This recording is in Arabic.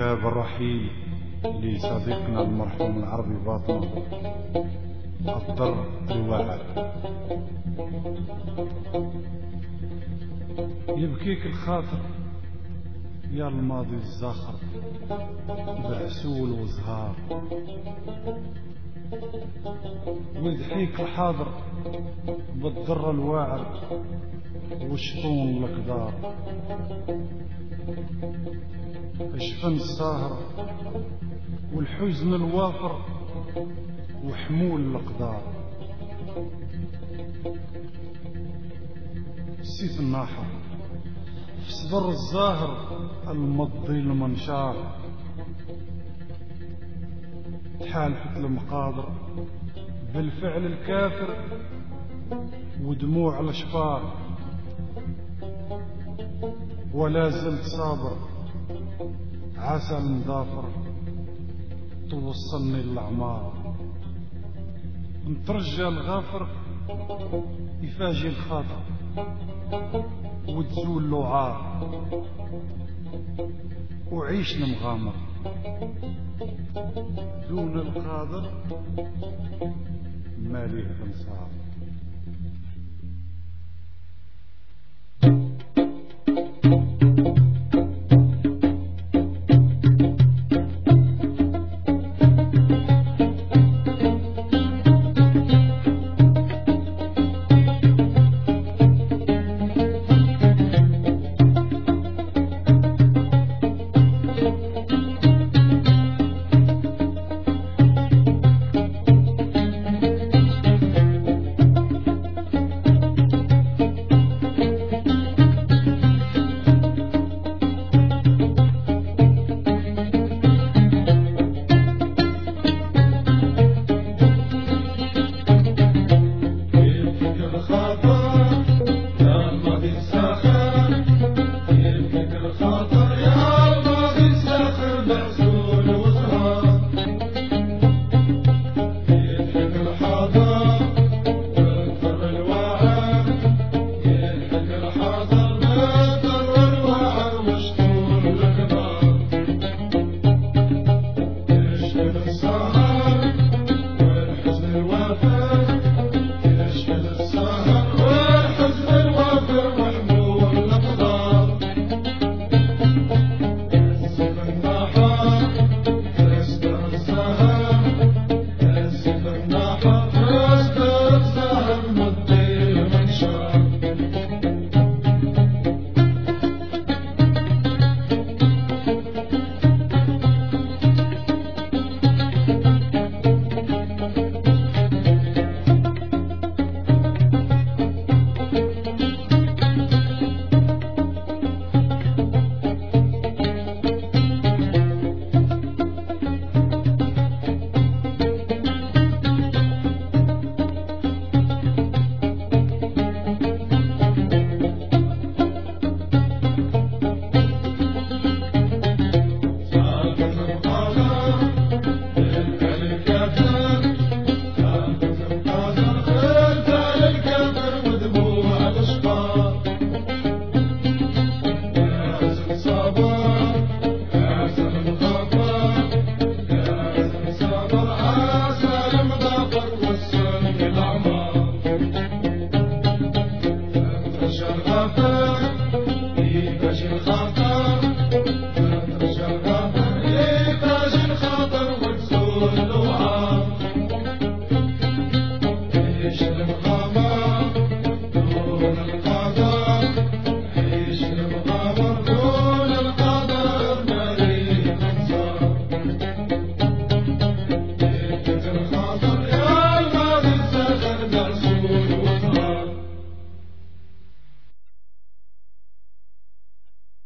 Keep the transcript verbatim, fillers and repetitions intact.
كتاب الرحيل لصديقنا المرحوم العربي باطنة الضر الواعر. يبكيك الخاطر يا الماضي الزاخر بعسول وزهار، ويضحيك الحاضر بالضر الواعر وشطون القدار. اشفن الساهر والحزن الوافر وحمول الأقدار. السيف الناحر في صدر الزاهر المضي المنشار، تحالفت المقادر بالفعل الكافر ودموع الاشفار. ولا زلت صابر عسى المضافر توصلني الأعمار. نترجى الغافر يفاجئ الخاطر وتزول له عار، وعيشنا مغامر دون القادر ما ليه انصار. Sorry.